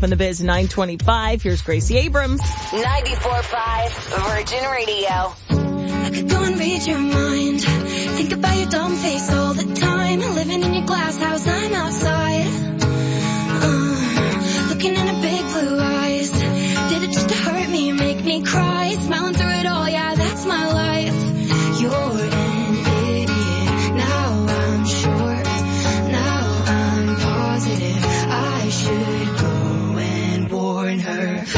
in the Biz 925. Here's Gracie Abrams. 94.5 Virgin Radio. I could go and read your mind. Think about your dumb face all the time. Living in your glass house, I'm outside. Looking in her big blue eyes. Did it just to hurt me, make me cry. Smiling through it all, yeah, that's my life. You're an idiot. Now I'm short. Now I'm positive. I should go and warn her. Ooh,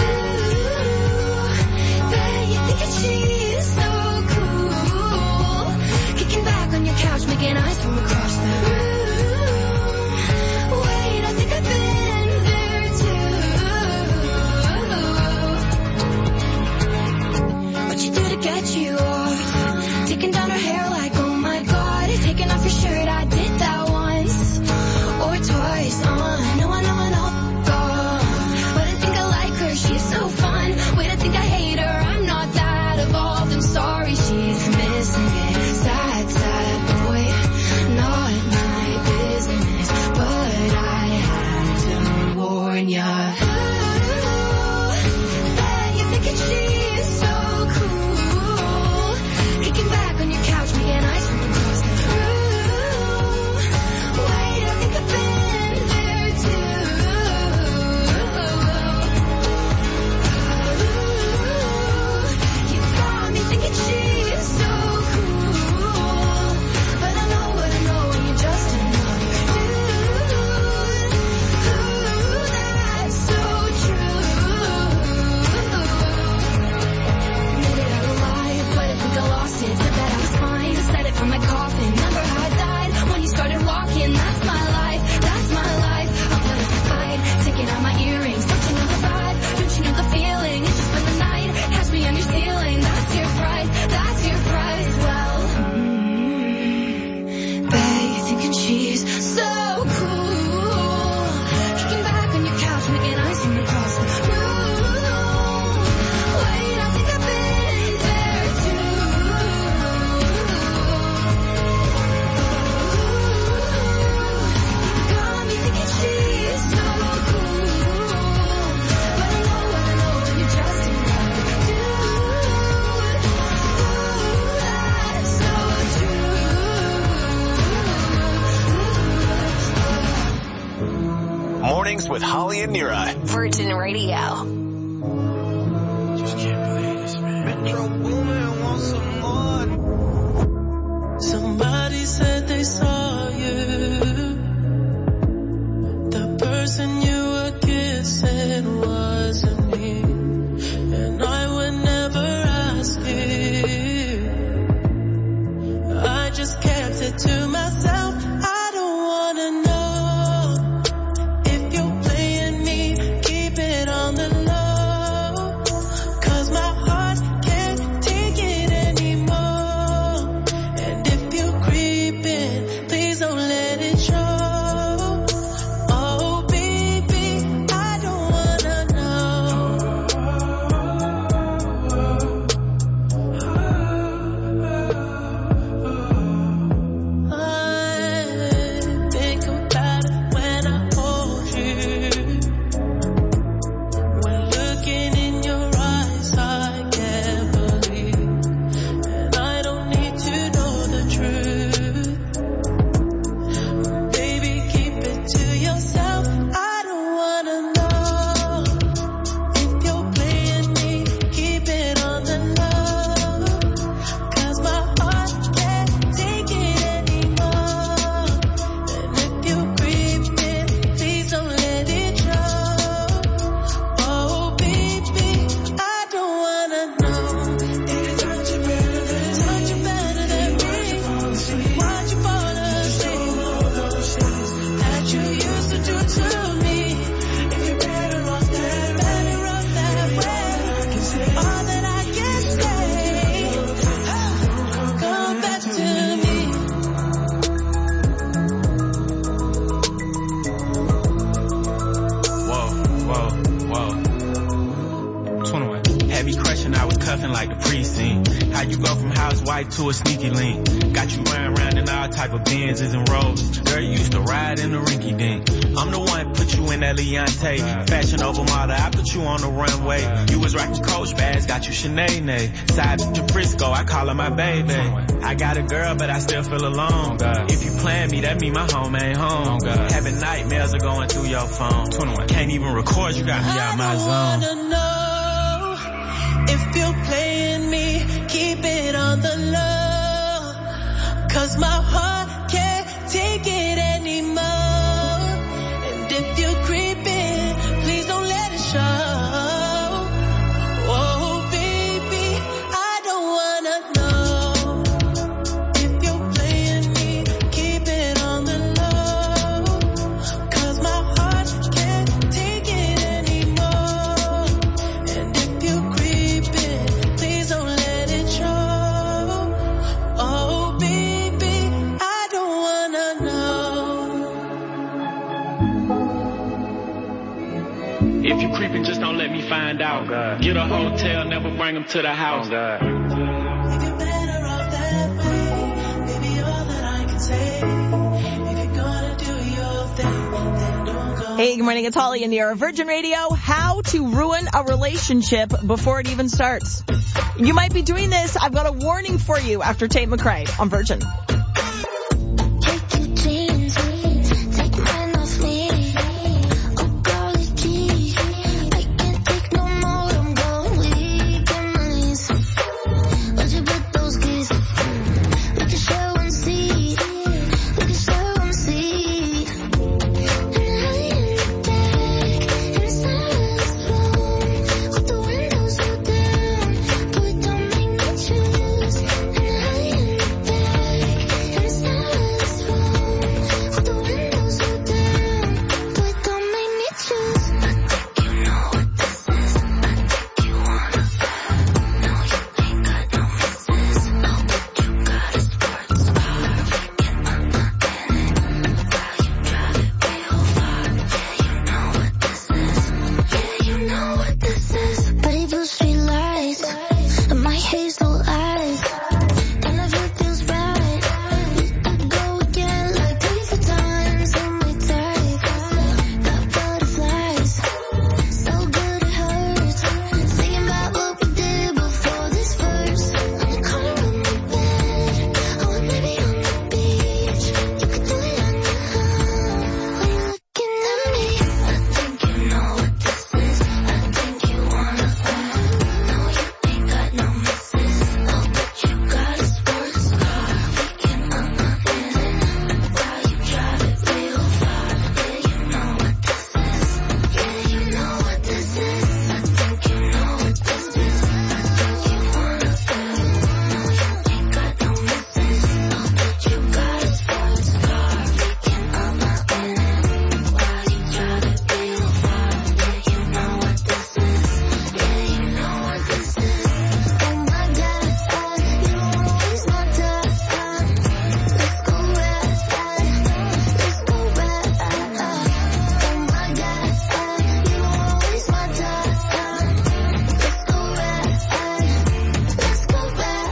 bet you think that she's so cool. Kicking back on your couch, making eyes from across the room. Wait, I think I've been there too. What you do to get you off? Taking down her hair like, oh my god. Taking off your shirt, I did that once or twice. No, God. But I think I like her, she's so fun. Wait, I think I hate her, I'm not that evolved. I'm sorry, she's missing it. Sad, sad boy, not my business. But I had to warn ya. Ooh, bet you're thinking she's so cool. Kicking back on your couch, making ice from across the room. Wait, I think I've been there too. You got me thinking she's so cool. But I know what I know when you're just another dude. Ooh, that's so true. Admitted I was alive, but I think I lost it. Said that I was fine, said it from my coffin. Remember how I died when you started walking. That's my life, that's my life. I'm gonna fight, taking out my earrings. Don't you know the vibe? Don't you know the feeling? It's just been the night, has me on your ceiling. That's your price, that's your price. Well, bet you're thinking she's so cool. Kicking back on your couch, making ice from across the room. Wait, I think I've been there too. Got me thinking she's so cool. But I know what I know when you're just another dude. Ooh, that's so true. Mornings with Holly and Nira. Virgin Radio. Just can't believe this, man. Metro Boomin wants some more. Somebody said they saw you. The person you were kissing wasn't me. And I would never ask you. I just kept it to myself. I don't wanna know if you're playing me. Keep it on the low. 'Cause my heart can't take it anymore. And if you're creeping, please don't let it show. Oh baby, I don't wanna know. I think about it when I hold you. When looking in your eyes, I can't believe. And I don't need to know the truth. Baby, keep it to yourself. I don't wanna know if you're playing me. Keep it on the low. 'Cause my heart can't take it anymore. And if you're creeping, please don't let it show. Oh baby, I don't wanna know. If you touch it better than me, why'd you fall asleep? That you used to do to me. If you're better off that way, all that I can say, come back to me. Whoa. 21. Heavy crushing, I was cuffing like the precinct. How you go from high Eyes white to a sneaky link. Got you running around in all type of Benzes and Rolls. Girl, you used to ride in the rinky dink. I'm the one put you in that Leontay. Fashion over model, I put you on the runway. You was rocking Coach bags, got you Sinead. Side to Frisco, I call her my baby. I got a girl, but I still feel alone. If you plan me, that mean my home ain't home. Having nightmares are going through your phone. Can't even record, you got me out my zone. I wanna know if you're playing me, keep it on the low. 'Cause my heart can't take it anymore. And if you're creeping, please don't let it show. Oh baby, I don't wanna know if you're playing me, keep it on the low. 'Cause my heart can't take it anymore. And if you're creeping, please don't let it show. Oh baby, I don't wanna know. If you creeping, just don't let me find out. Get a hotel, never bring them to the house. If you're better off that way, baby, all that I can say. If you're gonna do your thing, then don't go. Hey, good morning. It's Holly in the air. Virgin Radio. How to ruin a relationship before it even starts. You might be doing this. I've got a warning for you after Tate McRae on Virgin. Take your jeans, take mine off me. Oh, golly gee, I can't take no more. I'm going weak on my knees. Where'd you put those keys? We can share one seat. We can share one seat. And I in the back, in the silence room, with the windows rolled down, but don't make me choose. And I in the back, in the silence room, with the windows rolled down, but don't make me choose. I think you know what this is. I think you wanna fuck. No, you ain't got no misses. Oh, but you got a sports car. We can in it while you drive it real far. Yeah, you know what this is. Yeah, you know what this is. Pretty blue street lights and my hazel eyes, and if it feels right, we could go again like 3 4 times in my type. Got butterflies, so good it hurts. Thinking about what we did before this verse. On the corner of my bed, or maybe on the beach. You could do it on your own when you're looking at me. I think you know what this is. I think you wanna fuck. No, you ain't got no misses. Oh, but you got a sports car. We can in it while you drive it real far. Yeah, you know what this is. Yeah, you know what this is. I think you know what this is. I think you wanna fuck. No, you ain't got no misses. Oh, but you got a sports car. We can in it while you drive it real far. Yeah, you know what this is. Yeah, you know what this is. Oh my God, you don't wanna waste my time. Let's go ride. Let's go ride. Oh my God, you don't wanna waste my time. Let's go ride. Let's go ride.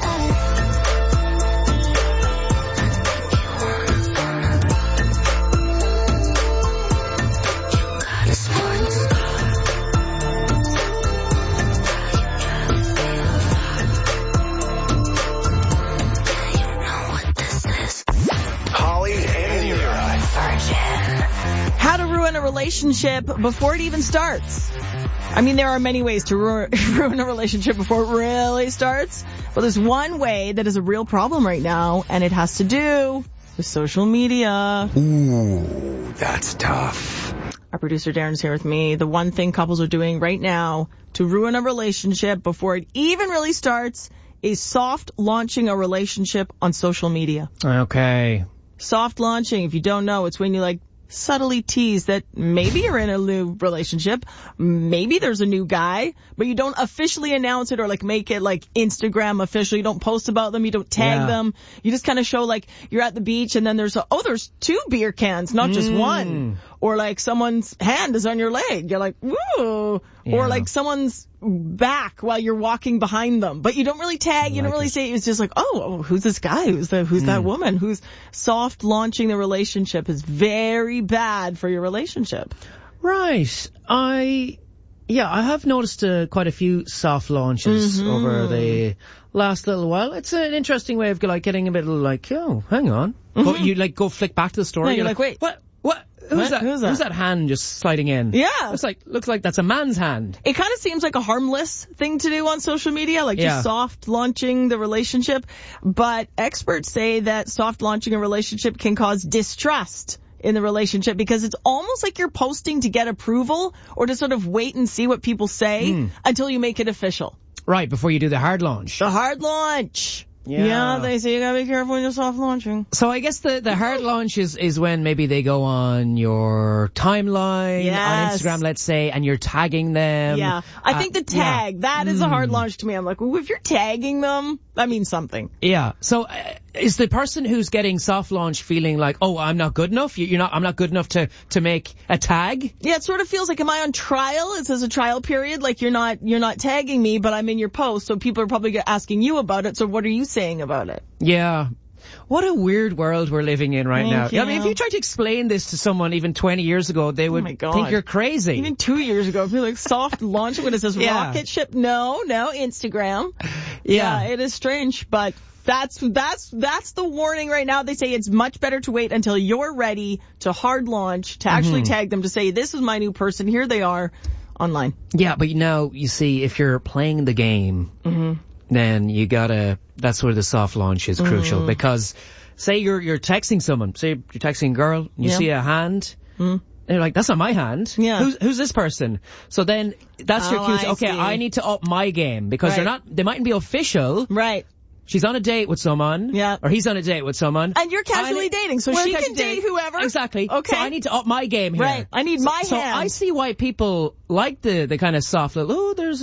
You got a sports car. Yeah, you know what this is. Holly and Nira. How to ruin a relationship before it even starts. I mean, there are many ways to ruin a relationship before it really starts. But there's one way that is a real problem right now, and it has to do with social media. Ooh, that's tough. Our producer Darren's here with me. The one thing couples are doing right now to ruin a relationship before it even really starts is soft launching a relationship on social media. Okay. Soft launching, if you don't know, it's when you like subtly tease that maybe you're in a new relationship, maybe there's a new guy, but you don't officially announce it or like make it like Instagram official. You don't post about them, you don't tag them. You just kind of show like you're at the beach and then there's 2 beer cans, not just one. Or like someone's hand is on your leg. You're like, ooh. Yeah. Or like someone's back while you're walking behind them. But you don't really tag. You don't really say. It's just like, oh, who's this guy? Who's that woman? Who's soft launching the relationship is very bad for your relationship. Right. I have noticed quite a few soft launches over the last little while. It's an interesting way of like getting a bit of like, oh, hang on. But you like go flick back to the story. Yeah, you're like, wait. What? Who's that? Who's that? Who's that hand just sliding in? Yeah. It's like, looks like that's a man's hand. It kind of seems like a harmless thing to do on social media, like Yeah. just soft launching the relationship. But experts say that soft launching a relationship can cause distrust in the relationship because it's almost like you're posting to get approval or to sort of wait and see what people say until you make it official. Right, before you do the hard launch. The hard launch. Yeah. They say you gotta be careful when you're soft launching. So I guess the hard launch is when maybe they go on your timeline on Instagram, let's say, and you're tagging them. Yeah. I think the tag, that is a hard launch to me. I'm like, ooh, if you're tagging them, that means something. Yeah. So is the person who's getting soft launch feeling like, oh, I'm not good enough? I'm not good enough to make a tag? Yeah, it sort of feels like, am I on trial? It says a trial period. Like you're not tagging me, but I'm in your post. So people are probably asking you about it. So what are you saying about it? Yeah. What a weird world we're living in right now. you. I mean, if you tried to explain this to someone even 20 years ago, they would my God. think you're crazy. Even 2 years ago, I feel like soft launch when it says Yeah. rocket ship. No, Instagram. Yeah. It is strange, but that's the warning right now. They say it's much better to wait until you're ready to hard launch, to actually tag them, to say, this is my new person, here they are online. Yeah, but now, you see, if you're playing the game, then you gotta, that's where the soft launch is crucial, because say you're texting someone, say you're texting a girl, and you see a hand, and you're like, that's not my hand. Yeah. Who's this person? So then that's your cue. Okay, I need to up my game, because they mightn't be official. Right. She's on a date with someone. Yeah. Or he's on a date with someone. And you're casually dating, so she can date whoever. Exactly. Okay. So I need to up my game here. Right. I need my hand. So I see why people like the kind of soft little, oh, there's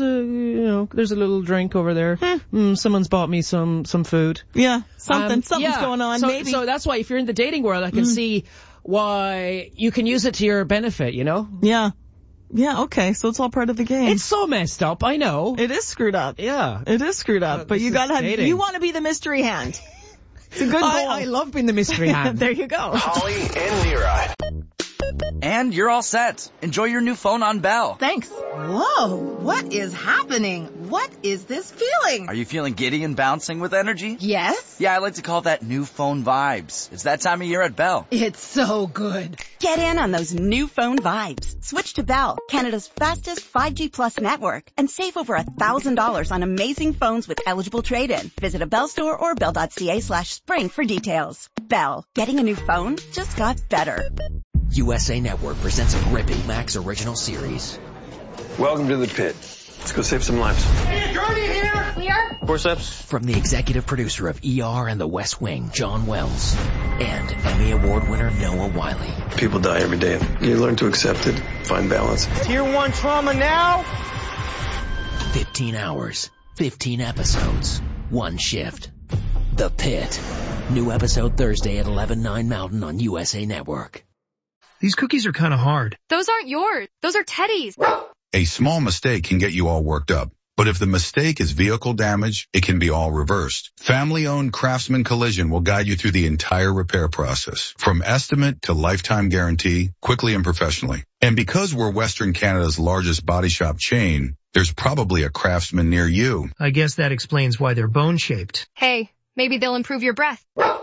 a little drink over there. Someone's bought me some food. Yeah. Something's going on, maybe. So that's why if you're in the dating world, I can see why you can use it to your benefit, you know? Yeah. Yeah, okay, so it's all part of the game. It's so messed up, I know. It is screwed up. Yeah. It is screwed up, but you you want to be the mystery hand. It's a good goal. I love being the mystery hand. There you go. Holly and Nira. And you're all set. Enjoy your new phone on Bell. Thanks. Whoa, what is happening? What is this feeling? Are you feeling giddy and bouncing with energy? Yes? Yeah, I like to call that new phone vibes. It's that time of year at Bell. It's so good. Get in on those new phone vibes. Switch to Bell, Canada's fastest 5G plus network, and save over $1,000 on amazing phones with eligible trade-in. Visit a Bell store or bell.ca/spring for details. Bell, getting a new phone just got better. USA Network presents a gripping Max original series. Welcome to the pit. Let's go save some lives. Forceps. From the executive producer of ER and The West Wing, John Wells, and Emmy Award winner Noah Wiley. People die every day. You learn to accept it, find balance. Tier 1 trauma now? 15 hours, 15 episodes, one shift. The Pit. New episode Thursday at 11/9 Mountain on USA Network. These cookies are kind of hard. Those aren't yours. Those are Teddy's. A small mistake can get you all worked up. But if the mistake is vehicle damage, it can be all reversed. Family-owned Craftsman Collision will guide you through the entire repair process, from estimate to lifetime guarantee, quickly and professionally. And because we're Western Canada's largest body shop chain, there's probably a Craftsman near you. I guess that explains why they're bone-shaped. Hey, maybe they'll improve your breath.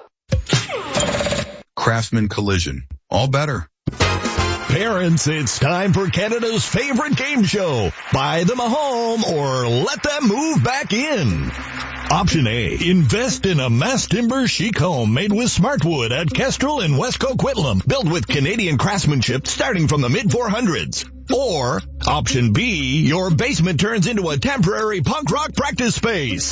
Craftsman Collision. All better. Parents, it's time for Canada's favorite game show. Buy them a home or let them move back in. Option A, invest in a mass timber chic home made with Smartwood at Kestrel in West Coquitlam, built with Canadian craftsmanship starting from the mid-400s. Or, option B, your basement turns into a temporary punk rock practice space.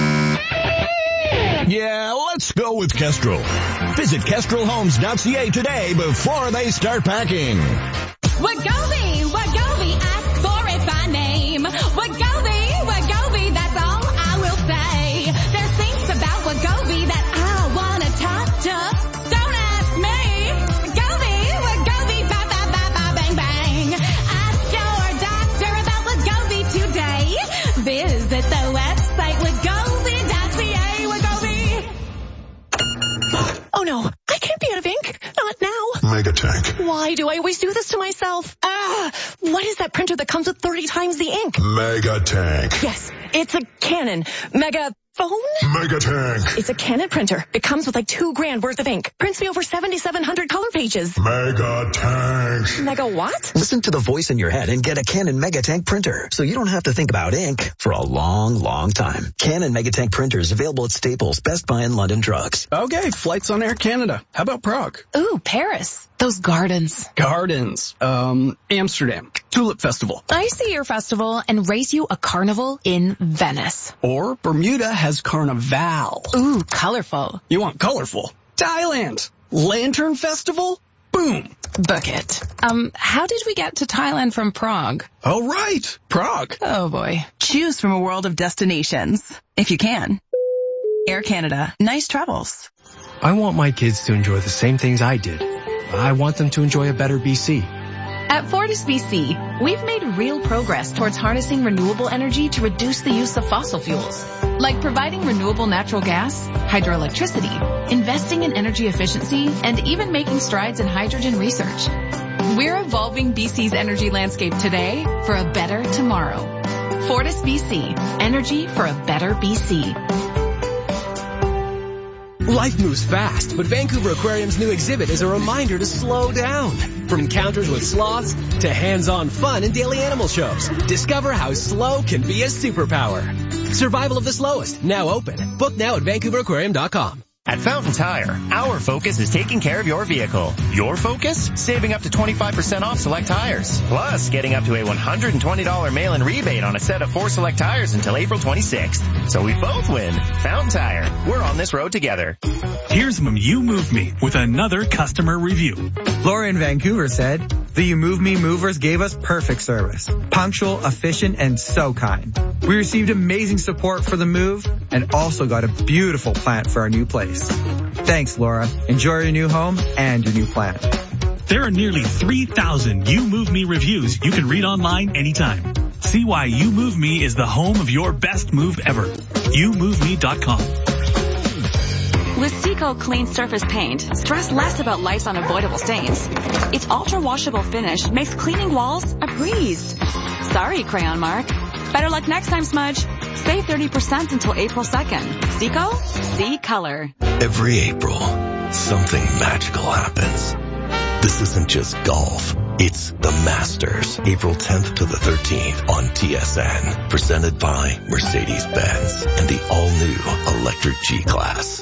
Yeah, let's go with Kestrel. Visit kestrelhomes.ca today before they start packing. Wegovy, ask for it by name. Wegovy, that's all I will say. There's things about Wegovy that I wanna talk to. Don't ask me. Wegovy, bye. Why do I always do this to myself? What is that printer that comes with 30 times the ink? Megatank. Yes, it's a Canon. Megaphone? Megatank. It's a Canon printer. It comes with like $2,000 worth of ink. Prints me over 7,700 color pages. Megatank. Mega what? Listen to the voice in your head and get a Canon Megatank printer, so you don't have to think about ink for a long, long time. Canon Megatank printers available at Staples, Best Buy, and London Drugs. Okay, flights on Air Canada. How about Prague? Ooh, Paris. Those gardens. Gardens. Amsterdam. Tulip Festival. I see your festival and race you a carnival in Venice. Or Bermuda has Carnival. Ooh, colorful. You want colorful? Thailand. Lantern Festival? Boom. Book it. How did we get to Thailand from Prague? Oh, right. Prague. Oh, boy. Choose from a world of destinations, if you can. Air Canada. Nice travels. I want my kids to enjoy the same things I did. I want them to enjoy a better BC. At Fortis BC, we've made real progress towards harnessing renewable energy to reduce the use of fossil fuels, like providing renewable natural gas, hydroelectricity, investing in energy efficiency, and even making strides in hydrogen research. We're evolving BC's energy landscape today for a better tomorrow. Fortis BC, energy for a better BC. Life moves fast, but Vancouver Aquarium's new exhibit is a reminder to slow down. From encounters with sloths to hands-on fun in daily animal shows, discover how slow can be a superpower. Survival of the Slowest, now open. Book now at VancouverAquarium.com. At Fountain Tire, our focus is taking care of your vehicle. Your focus? Saving up to 25% off select tires. Plus, getting up to a $120 mail-in rebate on a set of 4 select tires until April 26th. So we both win. Fountain Tire, we're on this road together. Here's from You Move Me with another customer review. Laura in Vancouver said, the You Move Me movers gave us perfect service. Punctual, efficient, and so kind. We received amazing support for the move and also got a beautiful plant for our new place. Thanks, Laura. Enjoy your new home and your new plant. There are nearly 3,000 You Move Me reviews you can read online anytime. See why You Move Me is the home of your best move ever. YouMoveMe.com. With Seco Clean Surface Paint, stress less about life's unavoidable stains. Its ultra-washable finish makes cleaning walls a breeze. Sorry, Crayon Mark. Better luck next time, Smudge. Save 30% until April 2nd. Seco? See color. Every April, something magical happens. This isn't just golf. It's the Masters, April 10th to the 13th on TSN. Presented by Mercedes-Benz and the all-new electric G-Class.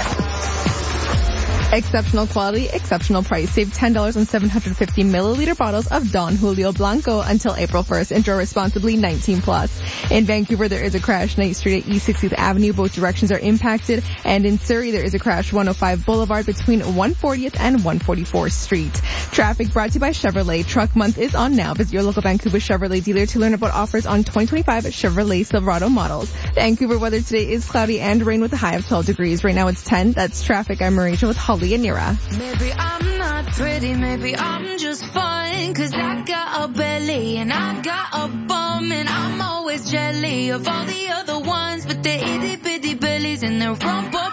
Exceptional quality, exceptional price. Save $10 on 750 milliliter bottles of Don Julio Blanco until April 1st. Enjoy responsibly, 19+. In Vancouver, there is a crash Knight Street at East 60th Avenue. Both directions are impacted. And in Surrey, there is a crash 105 Boulevard between 140th and 144th Street. Traffic brought to you by Chevrolet. Truck Month is on now. Visit your local Vancouver Chevrolet dealer to learn about offers on 2025 Chevrolet Silverado models. Vancouver weather today is cloudy and rain with a high of 12 degrees. Right now it's 10. That's traffic. I'm Marisha with Holly and Nira. Maybe I'm not pretty, maybe I'm just fine, 'cause I got a belly and I got a bum, and I'm always jelly of all the other ones, but they're itty bitty bellies and their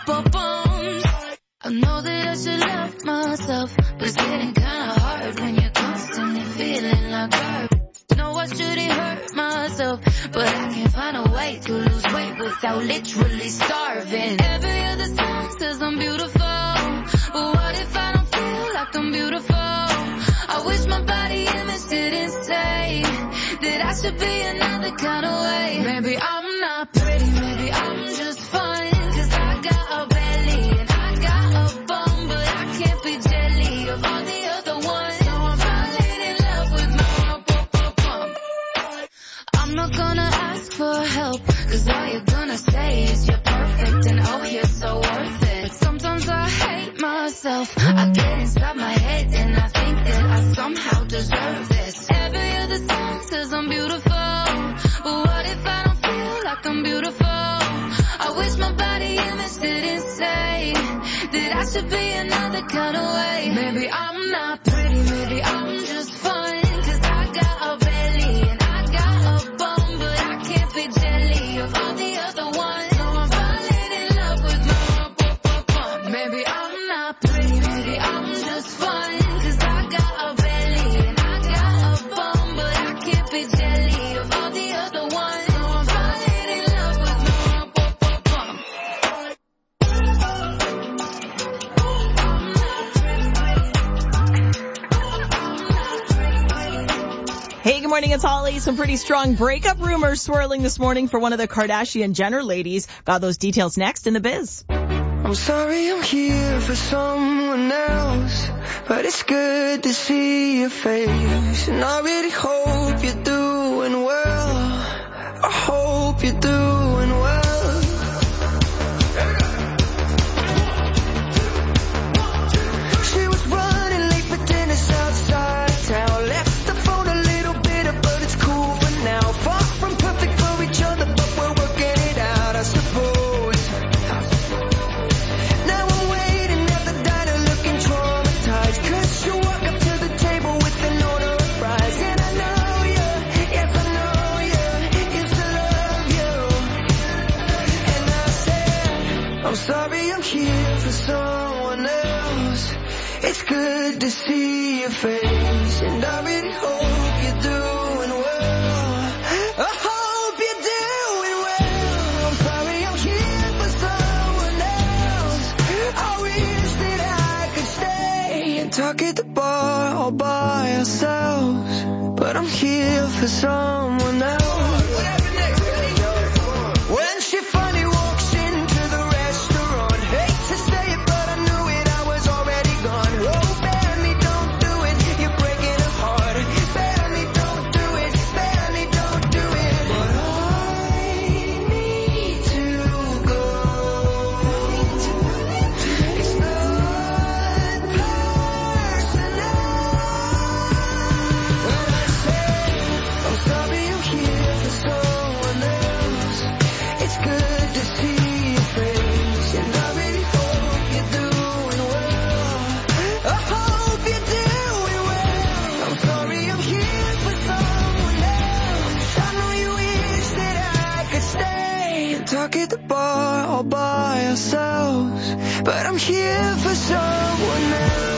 bums. I know that I should love myself, but it's getting kinda hard when you're constantly feeling like garbage. No, I shouldn't hurt myself, but I can't find a way to lose weight without literally starving. Every other song says I'm beautiful, but what if I don't feel like I'm beautiful? I wish my body image didn't say that I should be another kind of way. Maybe I'm not pretty, maybe I'm just fine, 'cause I got a belly and I got a bum, but I can't be jelly of all the other ones. So I'm falling in love with my bum. I'm not gonna ask for help, 'cause all you're gonna say is you're perfect and oh, you're so worth it. Sometimes I hate myself. I get inside my head and I think that I somehow deserve this. Every other song says I'm beautiful, but what if I don't feel like I'm beautiful? I wish my body image didn't say that I should be another kind of way. Maybe I'm not pretty, maybe I'm just fine, 'cause I got a belly and I got a bum, but I can't be jelly of all the other ones. So I'm falling in love with my bum. Maybe I'm not pretty, maybe I'm just fine, 'cause I got a belly. lead of all the other ones. So I'm falling in love with Hey, good morning, it's Holly. Some pretty strong breakup rumors swirling this morning for one of the Kardashian-Jenner ladies. Got those details next in the biz. I'm sorry I'm here for someone else, but it's good to see your face. And I really hope you're doing well. I hope you're doing well. She was running late for dinner outside town. Left the phone a little bitter, but it's cool for now. Far from perfect for each other, but we're working it out, I suppose. Now I'm waiting at the diner looking traumatized, 'cause you walk up to the table with an order of fries. And I know you, yes I know you, used to love you. And I said, I'm sorry I'm here for someone else. It's good to see your face, and I really hope you're doing well. I hope you're doing well. I'm sorry I'm here for someone else. I wish that I could stay and talk at the bar all by ourselves, but I'm here for someone else. When she finally walks into the restaurant, hate to say it, but I knew it, I was already gone. Oh, Benny, don't do it, you're breaking her heart. Benny, don't do it, Benny, don't do it. But I need to go. It's not personal. When I say I'm sorry I'm here for someone else, it's good to see your face, and I really hope you're doing well. I hope you're doing well. I'm sorry I'm here for someone else. I know you wish that I could stay and talk at the bar all by ourselves, but I'm here for someone else.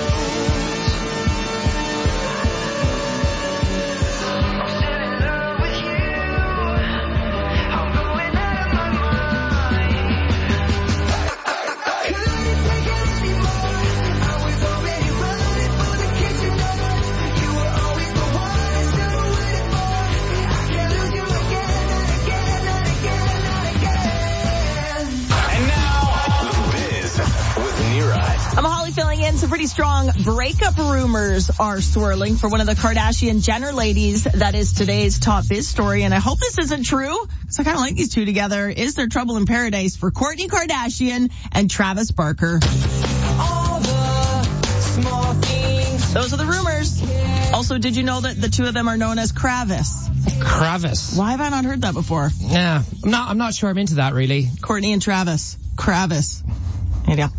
I'm Holly filling in. Some pretty strong breakup rumors are swirling for one of the Kardashian-Jenner ladies. That is today's top biz story, and I hope this isn't true, because I kind of like these two together. Is there trouble in paradise for Kourtney Kardashian and Travis Barker? All the small things. Those are the rumors. Also, did you know that the two of them are known as Kravis? Kravis. Why have I not heard that before? Yeah, I'm not sure I'm into that really. Kourtney and Travis. Kravis. Yeah.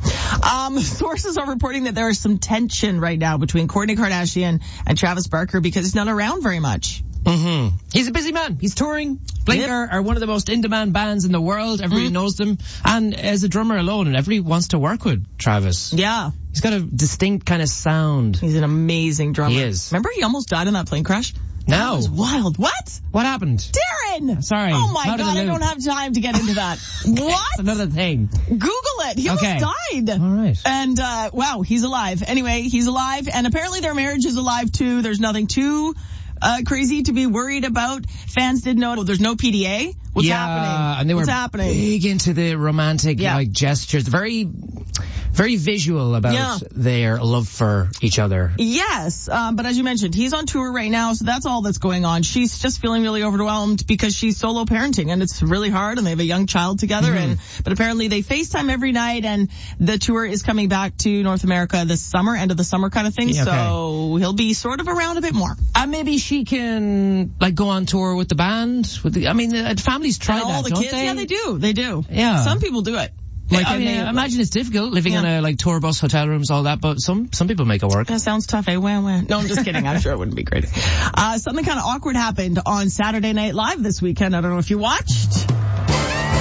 Sources are reporting that there is some tension right now between Kourtney Kardashian and Travis Barker because he's not around very much. Mm-hmm. He's a busy man. He's touring. Blink are one of the most in-demand bands in the world. Everybody knows them. And as a drummer alone, and everybody wants to work with Travis. Yeah. He's got a distinct kind of sound. He's an amazing drummer. He is. Remember he almost died in that plane crash? No. That was wild. What? What happened? Darren! Sorry. Oh my God, I don't have time to get into that. What? That's another thing. Google it. He almost died. All right. And, wow, he's alive. Anyway, he's alive, and apparently their marriage is alive too. There's nothing too crazy to be worried about. Fans did know there's no PDA. What's happening? And they were happening? big into the romantic like gestures. Very, very visual about their love for each other. Yes, but as you mentioned, he's on tour right now, so that's all that's going on. She's just feeling really overwhelmed because she's solo parenting, and it's really hard, and they have a young child together. But apparently they FaceTime every night, and the tour is coming back to North America this summer, end of the summer kind of thing. Yeah, okay. So he'll be sort of around a bit more. And maybe she can go on tour with the band. Families try and that, all the don't kids, they? yeah, they do. They do. Yeah. Some people do it. I imagine it's difficult living in a tour bus, hotel rooms, all that, but some people make it work. That sounds tough, eh? Wah. No, I'm just kidding. I'm sure it wouldn't be great. Something kind of awkward happened on Saturday Night Live this weekend. I don't know if you watched.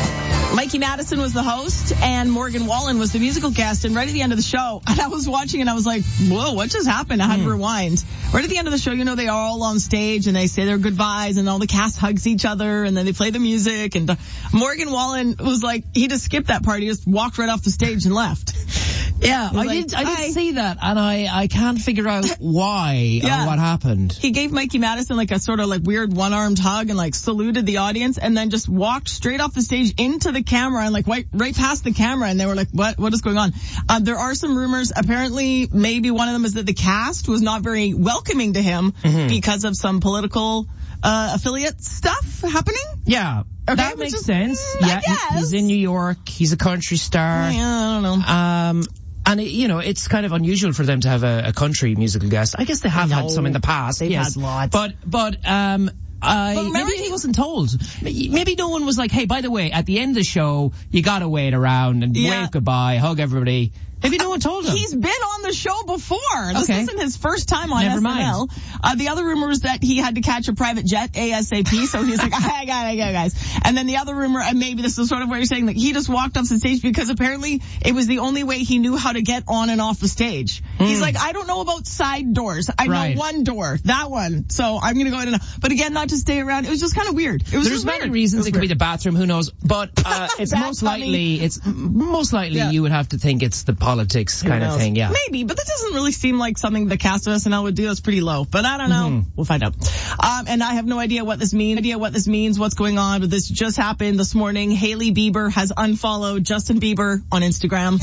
Mikey Madison was the host, and Morgan Wallen was the musical guest. And right at the end of the show, and I was watching, and I was like, whoa, what just happened? I had to rewind. Right at the end of the show, they are all on stage, and they say their goodbyes, and all the cast hugs each other, and then they play the music. And Morgan Wallen was like, he just skipped that part. He just walked right off the stage and left. Yeah, I did see that, and I can't figure out why or what happened. He gave Mikey Madison like a sort of like weird one-armed hug and like saluted the audience, and then just walked straight off the stage into the camera and like right past the camera, and they were like, what is going on? There are some rumors. Apparently, maybe one of them is that the cast was not very welcoming to him because of some political affiliate stuff happening. Yeah. Okay, that makes sense. Yeah, he's in New York. He's a country star. Yeah, I don't know. And it's kind of unusual for them to have a country musical guest. I guess they have had some in the past. They've had lots. But maybe he wasn't told. Maybe no one was like, hey, by the way, at the end of the show, you gotta wait around and wave goodbye, hug everybody. Maybe no one told him. He's been on the show before. This isn't his first time on SNL. The other rumor is that he had to catch a private jet ASAP, so he's like, I gotta go, guys. And then the other rumor, and maybe this is sort of what you're saying, that he just walked off the stage because apparently it was the only way he knew how to get on and off the stage. He's like, I don't know about side doors. I know one door, that one. So I'm gonna go in and out. But again, not to stay around. It was just kind of weird. There's many reasons. It could be the bathroom, who knows? But it's most likely you would have to think it's the politics kind of thing, yeah. Maybe, but that doesn't really seem like something the cast of SNL would do. That's pretty low. But I don't know. We'll find out. And I have no idea what this means. What's going on? But this just happened this morning. Hailey Bieber has unfollowed Justin Bieber on Instagram.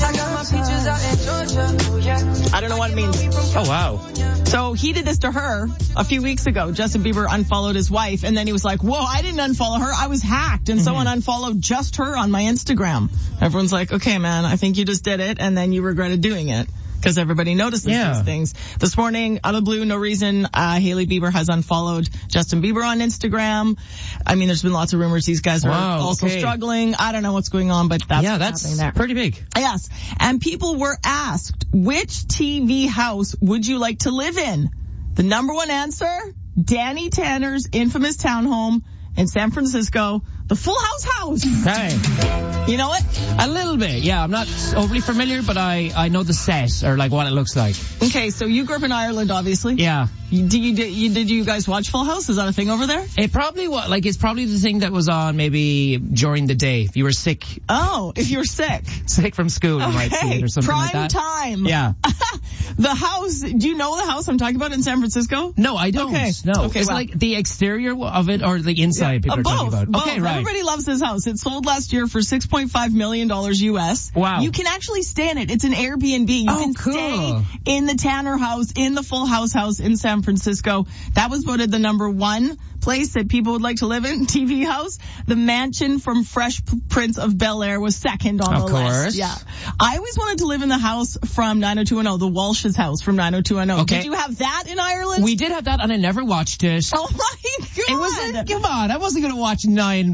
I don't know what it means. Oh, wow. So he did this to her a few weeks ago. Justin Bieber unfollowed his wife, and then he was like, whoa, I didn't unfollow her. I was hacked, and someone unfollowed just her on my Instagram. Everyone's like, okay, man, I think you just did it, and then you regretted doing it. Because everybody notices these things. This morning, out of the blue, no reason, Hailey Bieber has unfollowed Justin Bieber on Instagram. I mean, there's been lots of rumors these guys are also struggling. I don't know what's going on, but that's happening there. Pretty big. Yes. And people were asked, which TV house would you like to live in? The number one answer, Danny Tanner's infamous townhome in San Francisco, the Full House. Okay. You know it? A little bit, yeah. I'm not overly familiar, but I know the set, or like what it looks like. Okay, so you grew up in Ireland, obviously. Yeah. Did you guys watch Full House? Is that a thing over there? It probably was, it's probably the thing that was on maybe during the day. If you were sick. Oh, if you're sick. Sick from school, you might see it or something like that. Prime time. Yeah. The house, do you know the house I'm talking about in San Francisco? No, I don't. Okay. No. Okay, it's like the exterior of it or the inside people are talking about? Both. Okay, right. Everybody loves this house. It sold last year for $6.5 million US. Wow. You can actually stay in it. It's an Airbnb. You can stay in the Tanner house, in the Full House in San Francisco. That was voted the number one place that people would like to live in, TV house. The mansion from Fresh Prince of Bel-Air was second on the list. Of course. Yeah. I always wanted to live in the house from 90210, the Walsh's house from 90210. Okay. Did you have that in Ireland? We did have that, and I never watched it. Oh my God. It wasn't, come on, I wasn't going to watch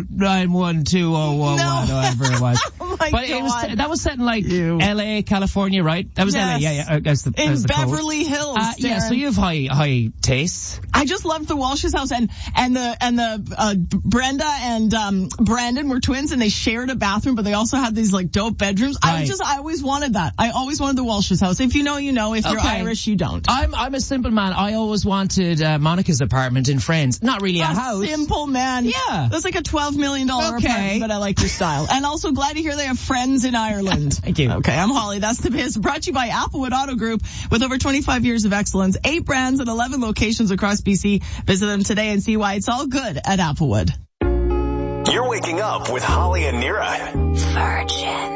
91201 or whatever it was. Oh my but God. That was set in like LA, California, right? That was LA, yeah. In Beverly Hills. Yeah, so you have high tastes. I just loved the Walsh's house, and Brenda and Brandon were twins, and they shared a bathroom, but they also had these like dope bedrooms. Right. I always wanted that. I always wanted the Walsh's house. If you know, you know. If you're Irish, you don't. I'm a simple man. I always wanted Monica's apartment in Friends. Not really a house. Simple man. Yeah. That's like a $12 million apartment, but I like your style. And also glad to hear they have friends in Ireland. Thank you. Okay, I'm Holly. That's The Biz. Brought to you by Applewood Auto Group with over 25 years of excellence, 8 brands and 11 locations across BC. Visit them today and see why it's all good at Applewood. You're waking up with Holly and Nira. Virgin.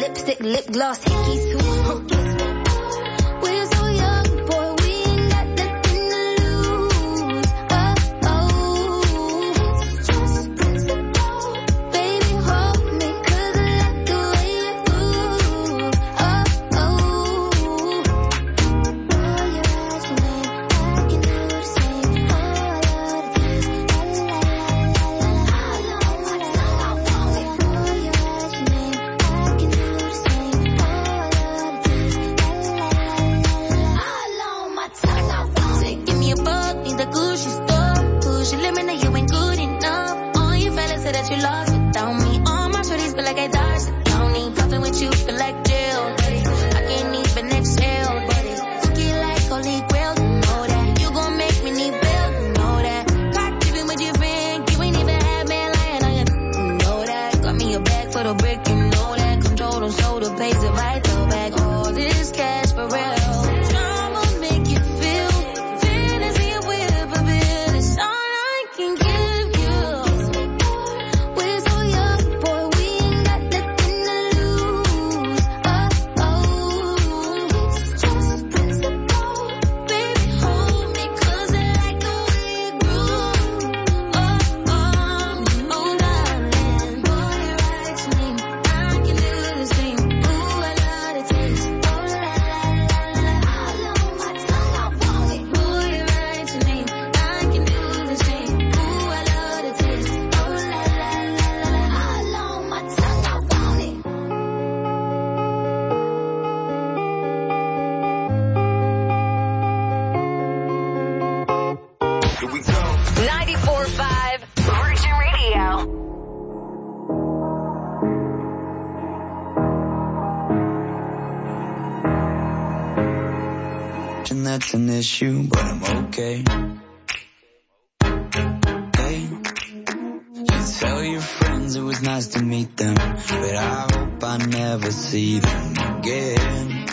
lipstick, lip gloss, hickeys too. We're so young, boy, we ain't got nothing to lose. It's just principle. Baby, hold me, 'cause I like the way you move. Roll your eyes to me, I can do the same. Oh, I love the taste. La la la la la. Roll your eyes to me, I can do the same. Oh, I love the taste. All on my tongue, I want it. Give me a bug, need the Gucci store. Push your limit, now you ain't good enough. All you fellas say that you lost without me. All my shorties feel like I dodged the county. Puffin' with you feel like jail, buddy. I can't even exhale, buddy. Cookie like holy grail, you know that. You gon' make me need bail, you know that. Cock tripping with your friend, you ain't even had man lying on you, you know that. Got me a bag for the brick, you know that. Control the shoulder, pays the vital back. All this cash for real. Drama make you feel fantasy with a bill. It's all I can give you. We're so young, boy, we ain't got nothing to lose. It's just principle. Baby, hold me, 'cause I like the way you groove. Darling, boy, you're right to me. I can do the same. Ooh, I love the taste. Oh, la la la la. All on my tongue, I want it. Boy, you're right to me. I can do the same. Ooh, I love the taste. Oh, la la la la. All on my tongue, I want it. Here we go. 94.5 Virgin Radio. And that's an issue, but I'm okay. Hey, you tell your friends it was nice to meet them, but I hope I never see them again.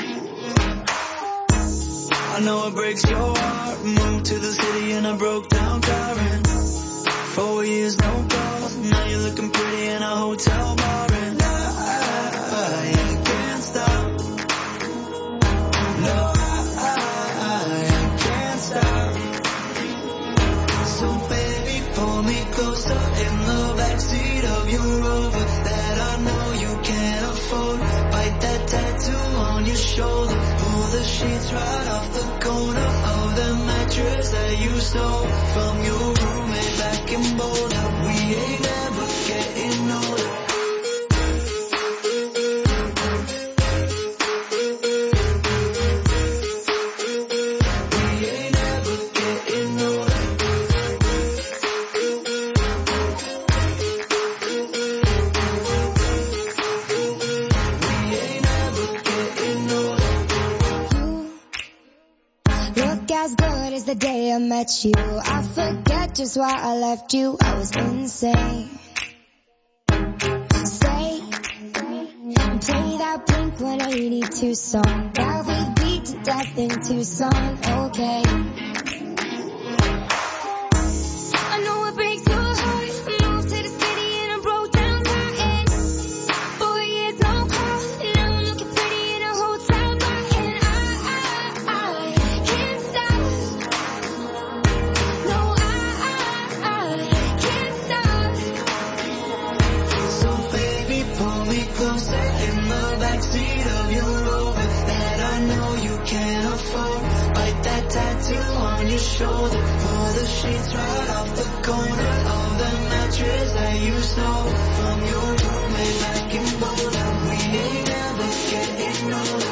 I know it breaks your heart. Moved to the city in a broke down car and 4 years no calls. Now you're looking pretty in a hotel bar and I can't stop. No, I can't stop. So baby, pull me closer in the backseat of your Rover that I know you can't afford. Bite that tattoo on your shoulder. Pull the sheets right off the corner of the mattress that you stole from your roommate back in Boulder. We ain't ever getting older. Look as good as the day I met you. I forget just why I left you. I was insane. Stay and play that Blink-182 song that we beat to death in Tucson. Okay. I know it breaks your heart. Moved to the city in a broke down car and 4 years no call. Now I'm looking pretty in a hotel bar and I can't stop. No, I can't stop. So baby, pull me closer in the backseat of your Rover that I know you can't afford. Bite that tattoo on your shoulder. Pull the sheets right off the corner of the mattress that you stole from your roommate back in Boulder. We ain't ever getting older.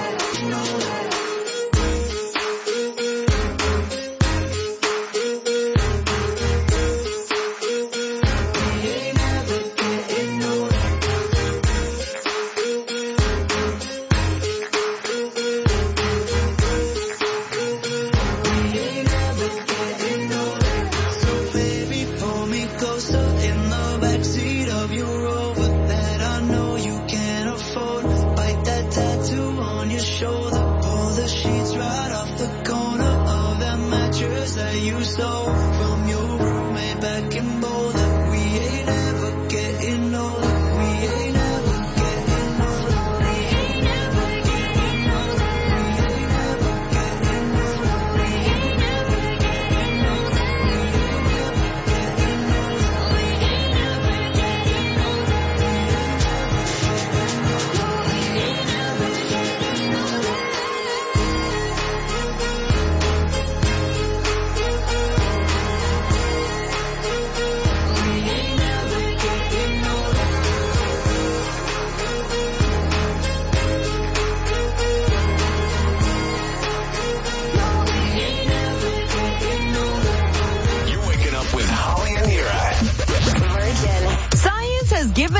you stole from your roommate back in Boulder. We ain't ever getting older. We ain't ever getting older.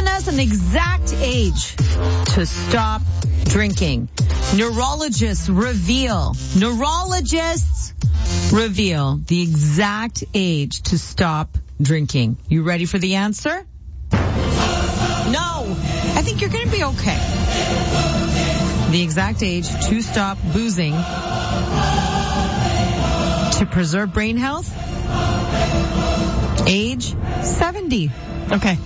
given us an exact age to stop drinking. Neurologists reveal the exact age to stop drinking. You ready for the answer? No. I think you're going to be okay. The exact age to stop boozing to preserve brain health? Age 70. Okay.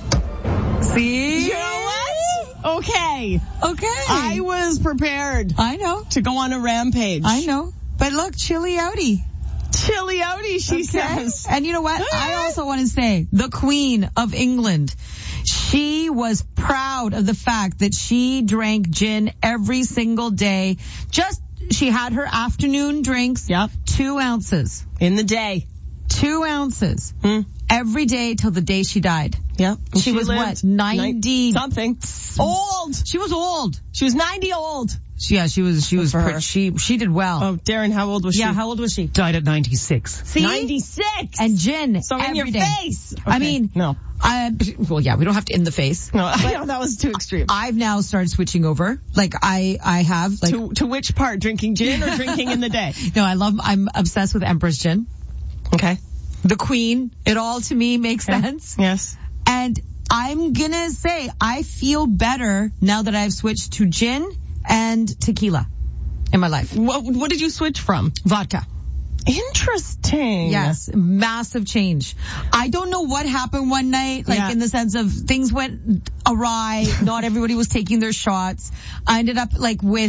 See? You know what? Okay. I was prepared. I know. To go on a rampage. I know. But look, chilly outie. Chilly outie, she says. And you know what? I also want to say, the Queen of England, she was proud of the fact that she drank gin every single day. She had her afternoon drinks. Yep. 2 ounces. In the day. 2 ounces. Every day till the day she died. Yep. She was what? 90 something. Old. She was old. She was 90 old. Yeah, she was pretty, she did well. Oh, Darren, how old was she? Yeah, how old was she? Died at 96. See? 96. And gin. So in your every day. face. Okay. I mean, no. Well, yeah, we don't have to in the face. No, that was too extreme. I've now started switching over. Like I have like to which part? Drinking gin or drinking in the day? No, I'm obsessed with Empress Gin. Okay. The Queen. It all to me makes sense. Yes. And I'm gonna say I feel better now that I've switched to gin and tequila in my life. What did you switch from? Vodka. Interesting. Yes, massive change. I don't know what happened one night, in the sense of things went awry. Not everybody was taking their shots. I ended up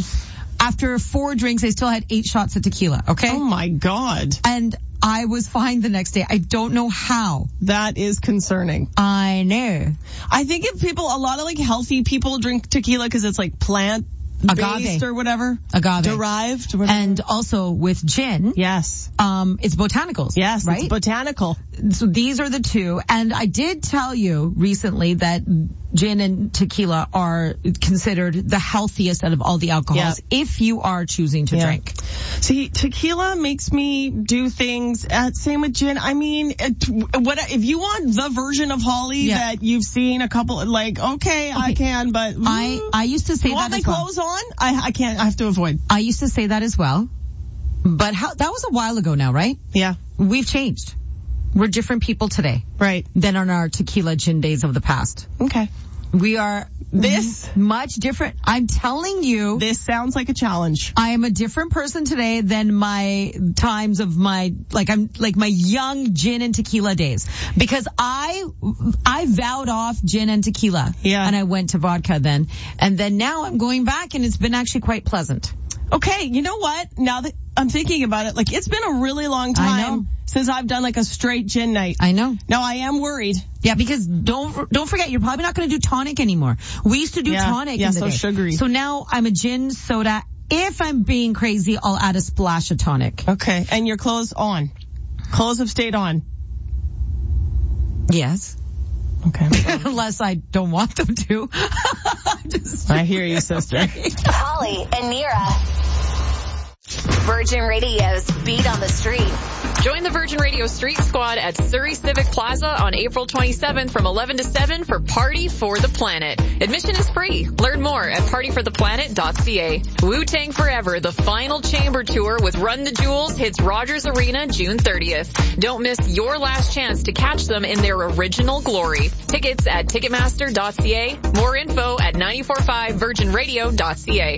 after 4 drinks, I still had 8 shots of tequila. Okay. Oh my God. And I was fine the next day. I don't know how. That is concerning. I know. I think a lot of healthy people drink tequila because it's plant based or whatever. Agave. Derived. Whatever. And also with gin. Yes. It's botanicals. Yes, right? It's botanical. So these are the 2. And I did tell you recently that gin and tequila are considered the healthiest out of all the alcohols if you are choosing to drink. See, tequila makes me do things. Same with gin. I mean, if you want the version of Holly that you've seen a couple, okay, I can, but I used to say that as well. Clothes on? I can't. I have to avoid. I used to say that as well. But that was a while ago now, right? Yeah. We've changed. We're different people today. Right. Than on our tequila gin days of the past. Okay. We are much different. I'm telling you. This sounds like a challenge. I am a different person today than my times of my young gin and tequila days. Because I vowed off gin and tequila. Yeah. And I went to vodka then. And then now I'm going back and it's been actually quite pleasant. Okay, you know what? Now that I'm thinking about it, it's been a really long time since I've done a straight gin night. I know. Now I am worried. Yeah, because don't forget, you're probably not going to do tonic anymore. We used to do tonic in the day. Sugary. So now I'm a gin soda. If I'm being crazy, I'll add a splash of tonic. Okay, and your clothes on. Clothes have stayed on. Yes. Okay. Unless I don't want them to. I hear you, sister. Holly and Nira. Virgin Radio's Beat on the Street. Join the Virgin Radio Street Squad at Surrey Civic Plaza on April 27th from 11 to 7 for Party for the Planet. Admission is free. Learn more at partyfortheplanet.ca. Wu-Tang Forever, the final chamber tour with Run the Jewels hits Rogers Arena June 30th. Don't miss your last chance to catch them in their original glory. Tickets at ticketmaster.ca. More info at 945virginradio.ca.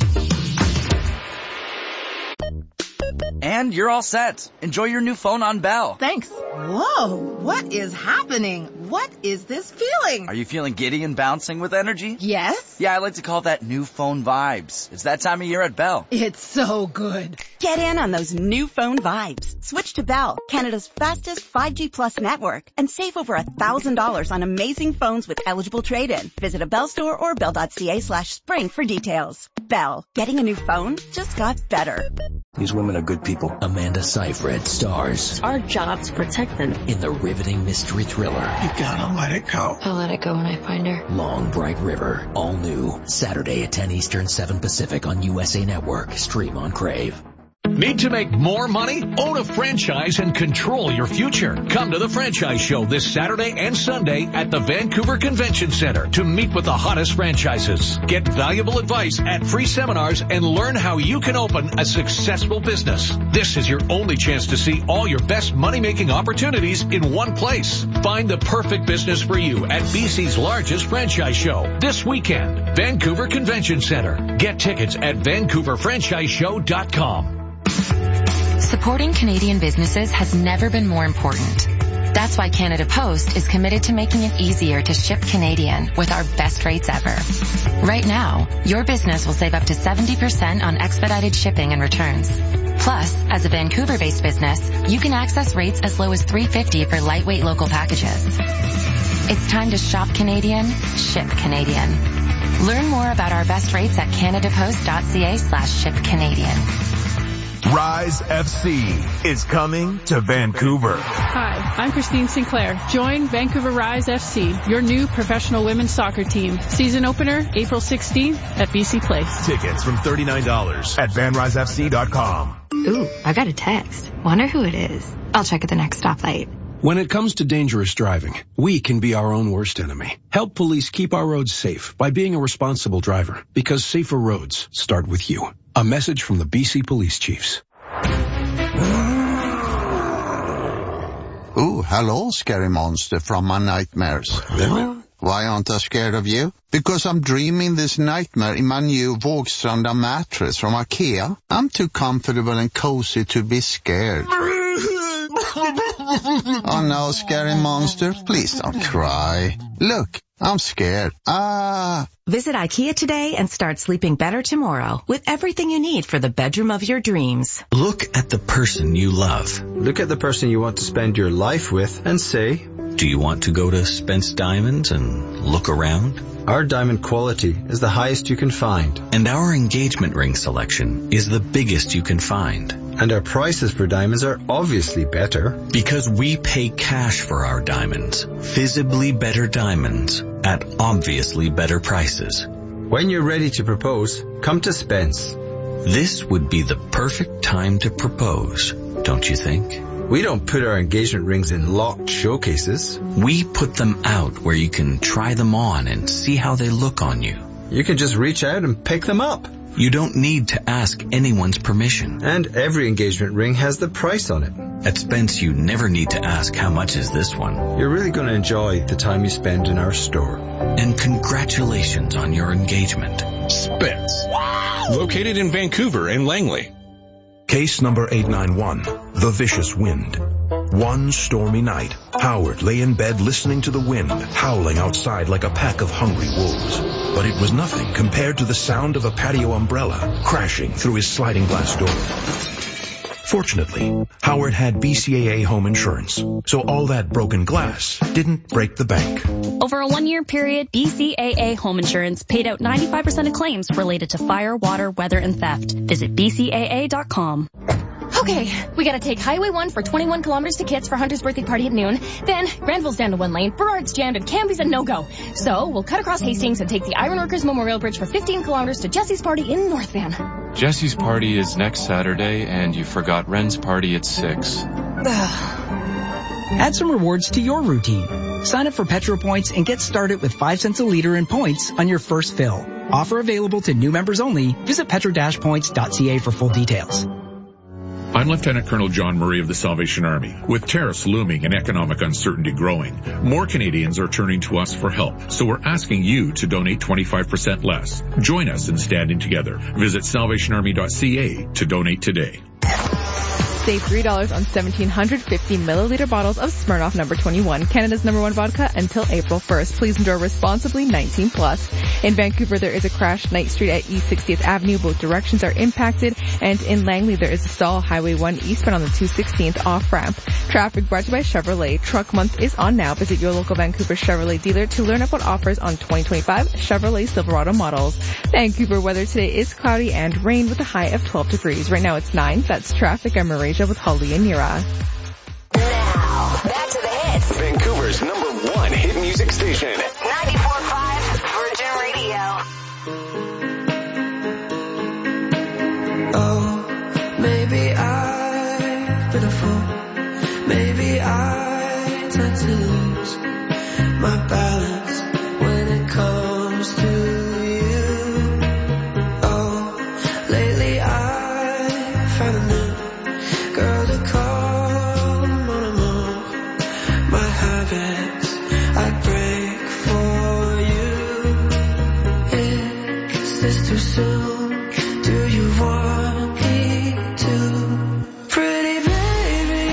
And you're all set. Enjoy your new phone on Bell. Thanks. Whoa, what is happening? What is this feeling? Are you feeling giddy and bouncing with energy? Yes. Yeah, I like to call that new phone vibes. It's that time of year at Bell. It's so good. Get in on those new phone vibes. Switch to Bell, Canada's fastest 5G Plus network, and save over $1,000 on amazing phones with eligible trade-in. Visit a Bell store or bell.ca/spring for details. Bell, getting a new phone just got better. These women are good people. Amanda Seyfried stars. It's our job to protect them. In the riveting mystery thriller. You gotta let it go. I'll let it go when I find her. Long Bright River. All new. Saturday at 10 Eastern, 7 Pacific on USA Network. Stream on Crave. Need to make more money? Own a franchise and control your future. Come to the Franchise Show this Saturday and Sunday at the Vancouver Convention Center to meet with the hottest franchises. Get valuable advice at free seminars and learn how you can open a successful business. This is your only chance to see all your best money-making opportunities in one place. Find the perfect business for you at BC's largest franchise show this weekend, Vancouver Convention Center. Get tickets at vancouverfranchiseshow.com. Supporting Canadian businesses has never been more important. That's why Canada Post is committed to making it easier to ship Canadian with our best rates ever. Right now, your business will save up to 70% on expedited shipping and returns. Plus, as a Vancouver-based business, you can access rates as low as $3.50 for lightweight local packages. It's time to shop Canadian, ship Canadian. Learn more about our best rates at canadapost.ca/shipcanadian. Rise FC is coming to Vancouver. Hi, I'm Christine Sinclair. Join Vancouver Rise FC, your new professional women's soccer team. Season opener, April 16th at BC Place. Tickets from $39 at vanrisefc.com. Ooh, I got a text. Wonder who it is. I'll check at the next stoplight. When it comes to dangerous driving, we can be our own worst enemy. Help police keep our roads safe by being a responsible driver, because safer roads start with you. A message from the BC Police Chiefs. Oh, hello, scary monster from my nightmares. Why aren't I scared of you? Because I'm dreaming this nightmare in my new Vågstranda mattress from IKEA. I'm too comfortable and cozy to be scared. Oh no, scary monster, please don't cry. Look, I'm scared. Visit IKEA today and start sleeping better tomorrow with everything you need for the bedroom of your dreams. Look at the person you love. Look at the person you want to spend your life with and say, do you want to go to Spence Diamonds and look around? Our diamond quality is the highest you can find. And our engagement ring selection is the biggest you can find. And our prices for diamonds are obviously better. Because we pay cash for our diamonds. Visibly better diamonds at obviously better prices. When you're ready to propose, come to Spence. This would be the perfect time to propose, don't you think? We don't put our engagement rings in locked showcases. We put them out where you can try them on and see how they look on you. You can just reach out and pick them up. You don't need to ask anyone's permission. And every engagement ring has the price on it. At Spence, you never need to ask how much is this one. You're really going to enjoy the time you spend in our store. And congratulations on your engagement. Spence. Located in Vancouver and Langley. Case number 891, The Vicious Wind. One stormy night, Howard lay in bed listening to the wind, howling outside like a pack of hungry wolves. But it was nothing compared to the sound of a patio umbrella crashing through his sliding glass door. Fortunately, Howard had BCAA home insurance, so all that broken glass didn't break the bank. Over a 1-year period, BCAA Home Insurance paid out 95% of claims related to fire, water, weather, and theft. Visit BCAA.com. Okay, we gotta take Highway 1 for 21 kilometers to Kitts for Hunter's birthday party at noon. Then, Granville's down to 1 lane, Burrard's jammed, and Canby's a no-go. So, we'll cut across Hastings and take the Ironworkers Memorial Bridge for 15 kilometers to Jesse's party in North Van. Jesse's party is next Saturday, and you forgot Ren's party at 6. Add some rewards to your routine. Sign up for Petro Points and get started with 5 cents a liter in points on your first fill. Offer available to new members only. Visit petro-points.ca for full details. I'm Lieutenant Colonel John Murray of the Salvation Army. With tariffs looming and economic uncertainty growing, more Canadians are turning to us for help. So we're asking you to donate 25% less. Join us in standing together. Visit salvationarmy.ca to donate today. Save $3 on 1,750 milliliter bottles of Smirnoff No. 21, Canada's #1 vodka, until April 1st. Please enjoy responsibly, 18 plus. In Vancouver, there is a crash Knight Street at East 60th Avenue. Both directions are impacted. And in Langley, there is a stall Highway 1 eastbound on the 216th off-ramp. Traffic brought to you by Chevrolet. Truck Month is on now. Visit your local Vancouver Chevrolet dealer to learn about offers on 2025 Chevrolet Silverado models. Vancouver weather today is cloudy and rain with a high of 12 degrees. Right now it's 9. That's traffic. I'm Maria with Holly and Nira. Now, back to the hits. Vancouver's #1 hit music station. 94.5 Virgin Radio. Oh, maybe close to you. Oh, lately I found a new girl to call mon amour. My habits I break for you. Is this too soon? Do you want me to? Pretty baby,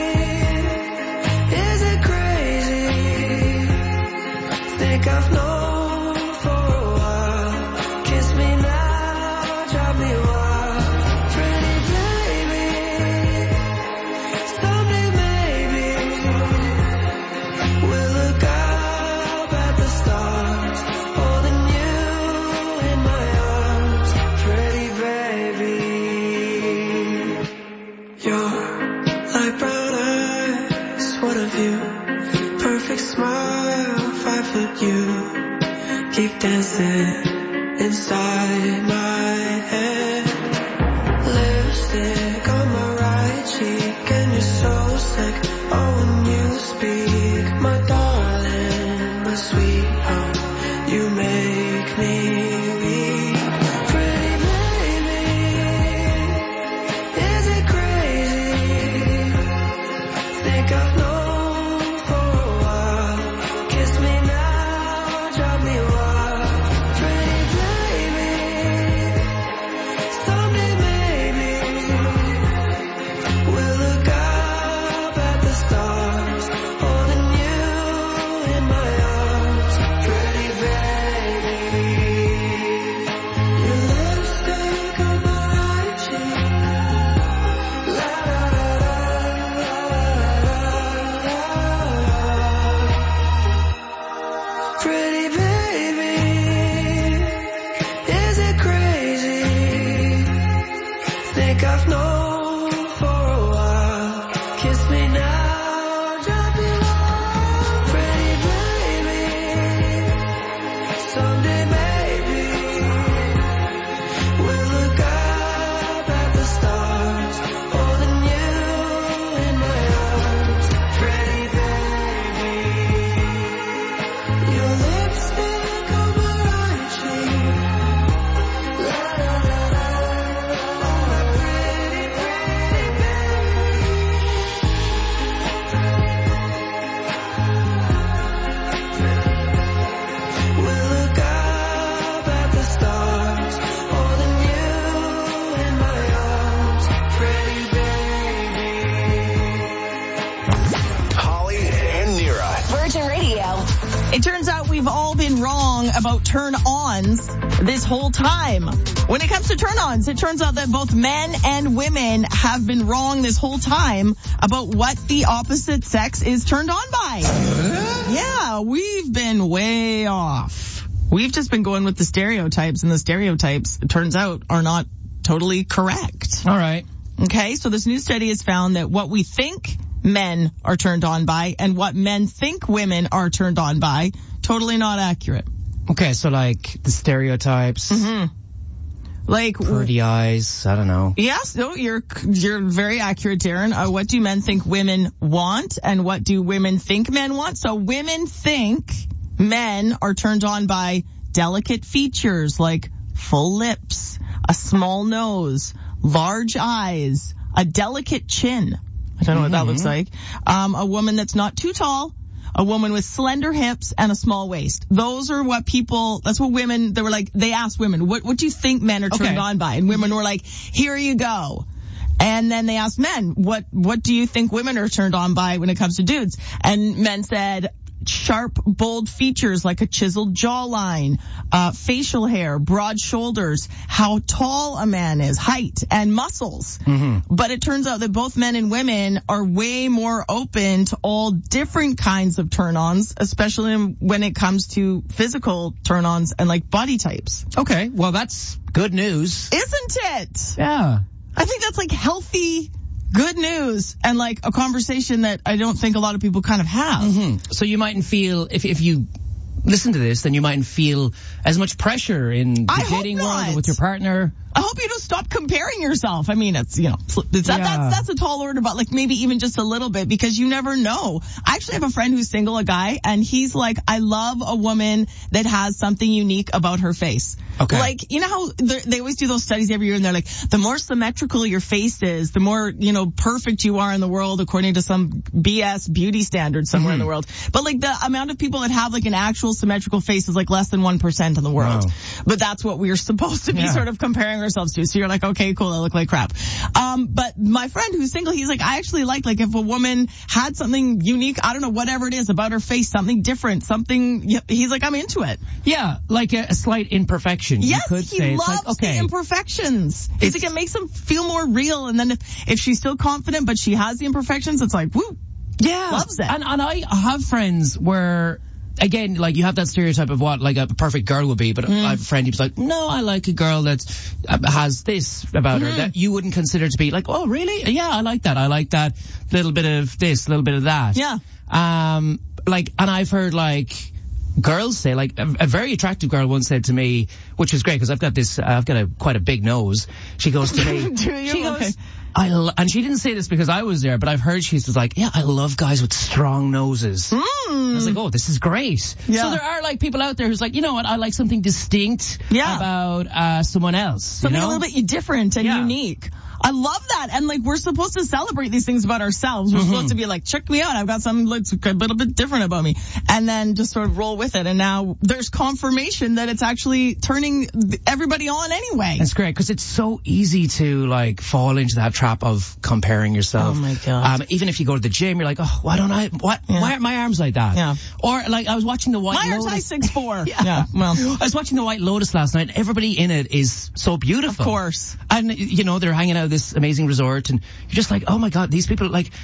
is it crazy? Think I've known for a while. Kiss me now, drive me wild. Pretty baby, someday maybe we'll look up at the stars, holding you in my arms. Pretty baby, you're like brown eyes, what of you? Perfect smile, 5 foot you. Keep dancing inside my head. Lipstick on my right cheek, and you're so sick. Oh, when you speak, my darling, my sweetheart, you make me weak. Pretty baby, is it crazy? Think I've known for a while. Kiss me now, drive me wild. Pretty baby, someday maybe we'll look up at the stars, holding you in my arms. Pretty baby, your lipstick on my right cheek. La la la la la la. Pretty baby, is it crazy? Think I've known for a while. Kiss me now, drive me wild. Pretty baby, someday maybe we'll look up at the stars, holding you in my arms. Pretty baby, your lipstick on my right cheek. La la la la la. Pretty baby, we'll look up at the stars, holding you in my arms. Pretty baby. Holly and Nira. Virgin Radio. It turns out we've all been wrong about turn-ons this whole time. When it comes to turn-ons, it turns out that both men and women have been wrong this whole time about what the opposite sex is turned on by. Yeah, we've been way off. We've just been going with the stereotypes, and the stereotypes, it turns out, are not totally correct. All right. Okay, so this new study has found that what we think men are turned on by and what men think women are turned on by, totally not accurate. Okay, so like the stereotypes, Like pretty eyes, I don't know. Yes, no, you're very accurate, Darren. What do men think women want, and what do women think men want? So women think men are turned on by delicate features like full lips, a small nose, large eyes, a delicate chin. I don't know what that looks like. A woman that's not too tall, a woman with slender hips and a small waist. Those are what that's what women, they asked women, what do you think men are turned on by? And women were like, here you go. And then they asked men, what do you think women are turned on by when it comes to dudes? And men said, sharp, bold features like a chiseled jawline, facial hair, broad shoulders, how tall a man is, height, and muscles. But it turns out that both men and women are way more open to all different kinds of turn-ons, especially when it comes to physical turn-ons and like body types. Okay, well that's good news. Isn't it? Yeah. I think that's like healthy, good news, and like a conversation that I don't think a lot of people kind of have. So you mightn't feel, if you listen to this, then you mightn't feel as much pressure in the dating world or with your partner. I hope you don't stop comparing yourself. I mean, it's, that's a tall order, but like maybe even just a little bit, because you never know. I actually have a friend who's single, a guy, and he's like, I love a woman that has something unique about her face. Okay. Like, you know how they always do those studies every year, and they're like, the more symmetrical your face is, the more, perfect you are in the world according to some BS beauty standard somewhere in the world. But like the amount of people that have like an actual symmetrical face is like less than 1% in the world. Wow. But that's what we're supposed to be sort of comparing ourselves to. So you're like, okay, cool, I look like crap. But my friend who's single, he's like, I actually like if a woman had something unique, I don't know, whatever it is about her face, something different, he's like, I'm into it. Yeah, like a slight imperfection. Yes, you could he say. loves It's like, okay, the imperfections. He's like, it makes him feel more real. And then if she's still confident, but she has the imperfections, it's like, woo. Yeah. Loves it. And I have friends where, again, like you have that stereotype of what like a perfect girl would be, but I have a friend who's like, no, I like a girl that has this about her that you wouldn't consider to be like, oh, really? Yeah, I like that. I like that little bit of this, little bit of that. Yeah. And I've heard like girls say, like a very attractive girl once said to me, which is great because I've got quite a big nose. She goes to me, Do you? she goes, Okay. and she didn't say this because I was there, but I've heard she's like, yeah, I love guys with strong noses. I was like, oh, this is great. Yeah. So there are like people out there who's like, you know what, I like something distinct about someone else. Something a little bit different and unique. I love that. And like, we're supposed to celebrate these things about ourselves. We're supposed to be like, check me out. I've got something that's a little bit different about me. And then just sort of roll with it. And now there's confirmation that it's actually turning everybody on anyway. That's great, because it's so easy to like fall into that trap of comparing yourself. Oh my God. Even if you go to the gym, you're like, oh, why aren't my arms like that? Yeah. Or like, I was watching the White My Lotus. arms 6'4". Yeah. Well, I was watching the White Lotus last night. Everybody in it is so beautiful. of course. And, they're hanging out at this amazing resort, and you're just like, oh my God, these people, like,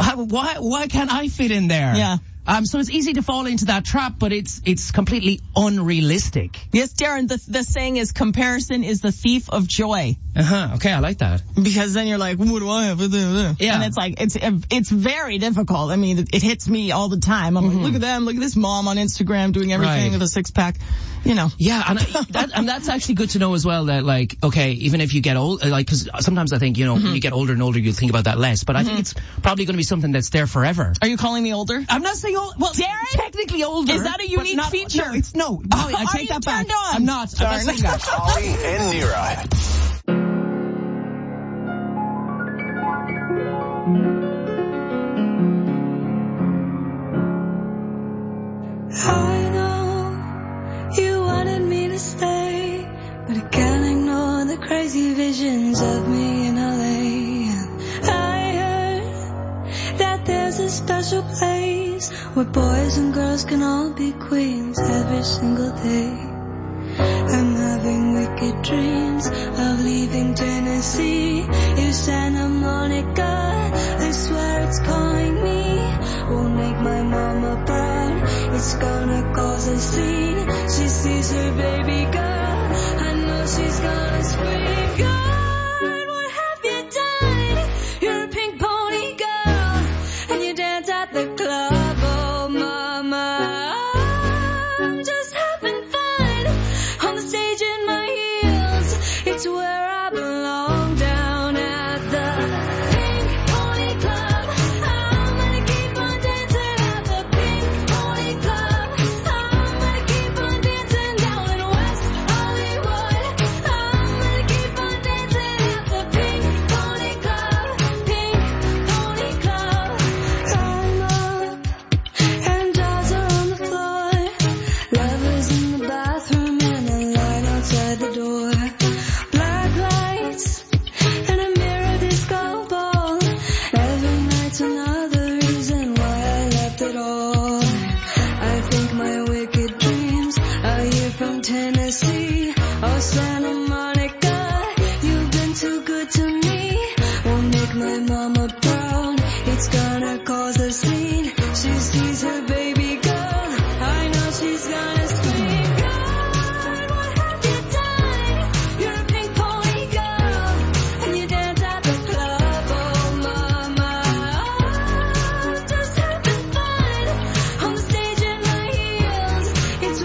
why can't I fit in there? Yeah. So it's easy to fall into that trap, but it's completely unrealistic. Yes, Darren, the saying is comparison is the thief of joy. Okay, I like that. Because then you're like, what do I have? Yeah. And it's like, it's very difficult. I mean, it hits me all the time. I'm like, look at them, look at this mom on Instagram doing everything with a six-pack, Yeah, and that's actually good to know as well, that like, okay, even if you get old, like, because sometimes I think, when you get older and older, you think about that less, but I think it's probably going to be something that's there forever. Are you calling me older? I'm not saying old, well, Darren? technically older. Is that a unique feature? No, I take that back. I'm not saying that. Holly and Nira. I know you wanted me to stay, but I can't ignore the crazy visions of me in LA. I heard that there's a special place where boys and girls can all be queens every single day. I'm having wicked dreams of leaving Tennessee. In Santa Monica, I swear it's calling me. Won't make my mama proud, it's gonna cause a scene. She sees her baby girl, I know she's gonna scream. God, what have you done? You're a pink pony girl, and you dance at the club. Oh mama, I'm just having fun on the stage in my heels. It's where I belong, down at the Pink Pony Club. I'm gonna keep on dancing at the Pink Pony Club. I'm gonna keep on dancing down in West Hollywood. I'm gonna keep on dancing at the Pink Pony Club. Pink Pony Club. I'm up and dolls are on the floor. Lovers in the bathroom and a line outside the door. Black lights and a mirror disco ball. Every night's another reason why I left it all. I think my wicked dreams are here from Tennessee. Oh, Santa Monica, you've been too good to me. Won't make my mama proud, it's gonna cause a scene. She sees her baby girl, I know she's gonna scream. God, what have you done? You're a pink pony girl, and you dance at the club. Oh mama, I'm just having fun on the stage in my heels. It's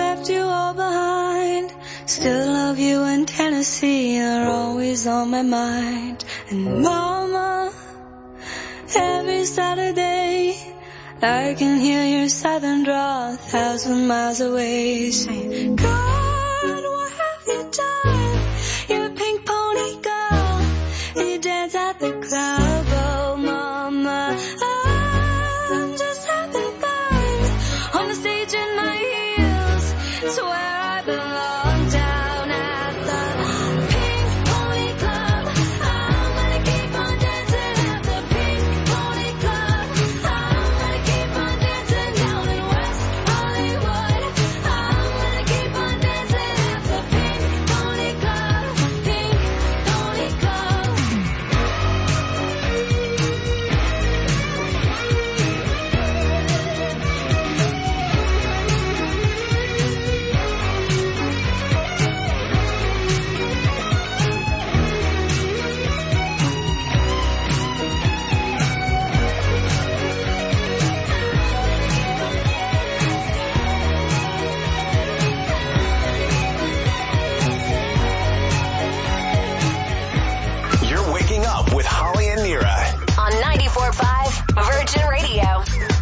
left you all behind. Still love you in Tennessee, you're always on my mind. And mama, every Saturday I can hear your southern drawl 1,000 miles away, saying, God, what have you done? You're a pink pony girl, you dance at the club. Oh mama, I'm just having fun on the stage in my heels. It's where I belong, down at the Pink Pony Club. I'm gonna keep on dancing at the Pink Pony Club. I'm gonna keep on dancing down in West Hollywood. I'm gonna keep on dancing at the Pink Pony Club. Pink Pony Club. You're waking up with Holly and Nira. On 94.5 Virgin Radio.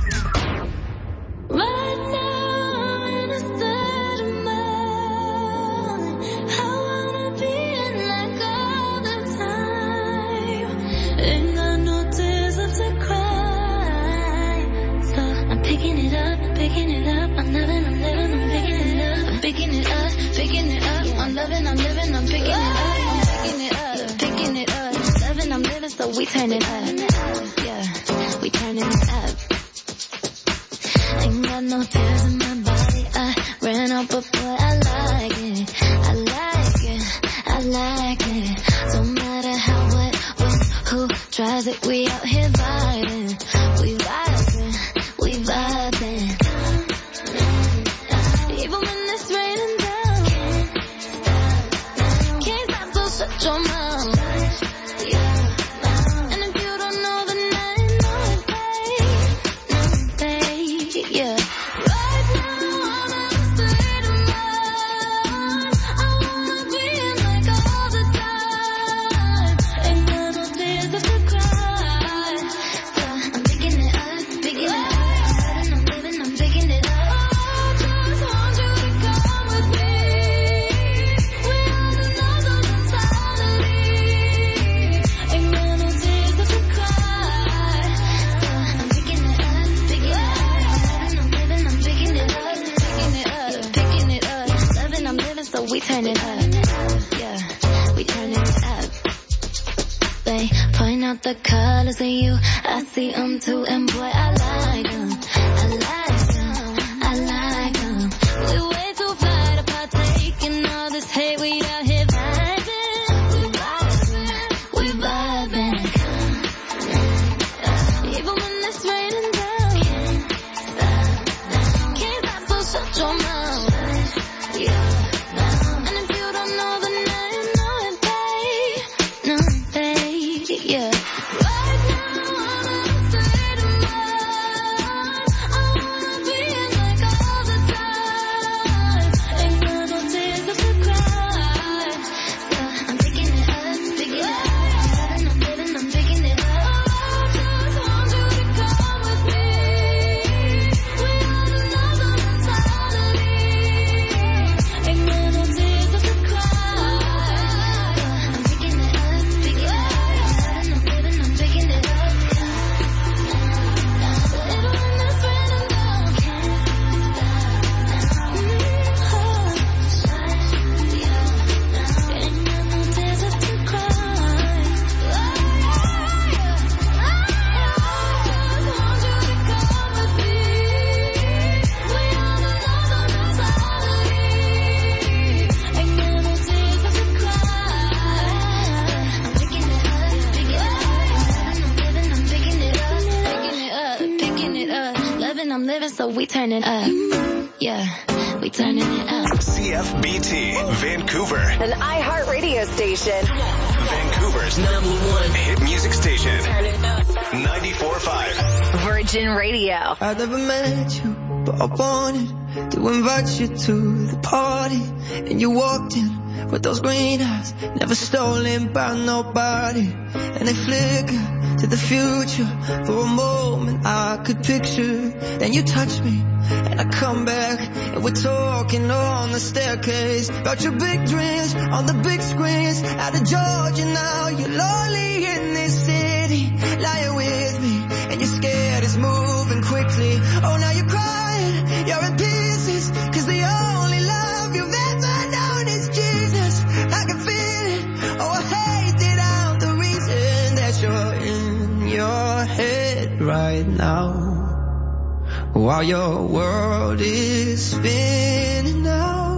Right now, in a state of mind, I wanna be in like all the time. Ain't got no tears left to cry. So I'm picking it up, picking it up. I'm loving, I'm living, I'm picking it up. I'm picking it up, picking it up. I'm loving, I'm living, I'm picking it up. I'm picking it up, picking it up. Loving, I'm living, so we turn it up. Yeah, we turning it up. Ain't got no tears in my body. I ran out, but boy, I like it. I like it. I like it. Don't matter how, what, when, who tries it. We out here vibing. We vibing. We vibing. Even when it's raining down, can't stop, so shut your mouth. And if you don't know, then I know it, babe. Yeah. Right now, I'm in a state of mind. I wanna be in like all the time. Ain't got no tears left to cry. So I'm picking it up, picking it up. I'm living, I'm picking it up. I just want you to come with me. We're on another mentality. Ain't got no tears left to cry. So I'm picking it up, picking it up. I'm living, I'm picking it up, picking it up, picking it up. Loving, I'm living, so we turn it up. Yeah, we turning it up. They point out the colors in you, I see them too, and boy, I like them. I like them, I like them. We way too fly to partake in all this hate, we out here vibing. We vibing, we vibing. Even when it's raining down, can't stop, so shut your mouth. And if you don't know, then I know it, babe. No, babe, yeah. Right now, I'm in a state of mind. I wanna be in like all the time. Ain't got no tears left to cry. So I'm picking it up, picking it up. I'm living, I'm picking it up. I just want you to come with me. We're on another mentality. Ain't got no tears left to cry. I'm picking it up, picking it up. I'm living, I'm picking it up. Even when it's raining down, can't stop. Ain't got no tears left to cry. I just want you to come with me. We're on another mentality. Ain't got no tears left to cry. I'm picking it up, picking it up. I'm living, I'm picking it up, picking it up, picking it up. Loving, I'm living, so we turn it up. Yeah, we turning it up. CFBT, Vancouver. An iHeartRadio station. Vancouver's #1 hit music station. 94.5. Virgin Radio. I never met you, but I wanted to invite you to the party. And you walked in with those green eyes, never stolen by nobody. And they flicker to the future. For a moment I could picture. Then you touch me and I come back, and we're talking on the staircase about your big dreams on the big screens. Out of Georgia now, you're lonely in this city. Lying with me and you're scared it's moving quickly. Oh, now you're crying, you're in pieces, cause the only love you've ever known is Jesus. I can feel it, oh I hate it, I'm the reason that you're in your head right now, while your world is spinning out.